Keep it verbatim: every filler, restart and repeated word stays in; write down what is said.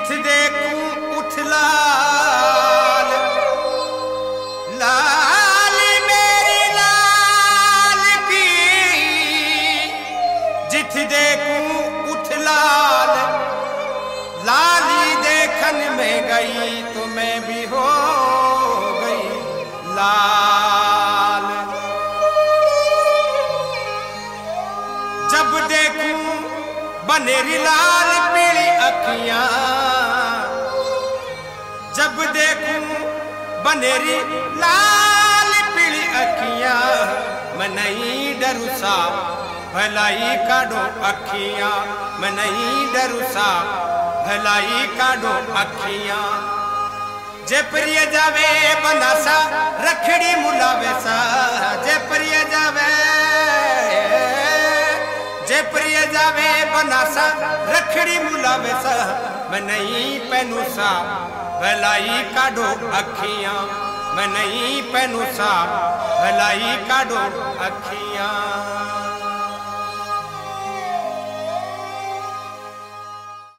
जिथ देखूं उठ लाल लाल मेरी लाल की, जिथ देखूं उठ लाल लाली देखन में गई तो मैं भी हो गई लाल। जब देखूं बनेरी लाल पीली अखियां, जब देखूं बनेरी लाल पीली अखियां, मैं नहीं डरू सा भलाई काढो अखियां, मैं नहीं डरू सा भलाई काढो अखियां। जे प्रिय जावे बनासा रखड़ी मुलावे सा, जे प्रिय जावे जे प्रिय जावे बनासा रखड़ी मुलावे सा, मैं नहीं पहनू सा भलाई काढो अखियां, मैं नहीं पहनू सा भलाई काढो अखियां।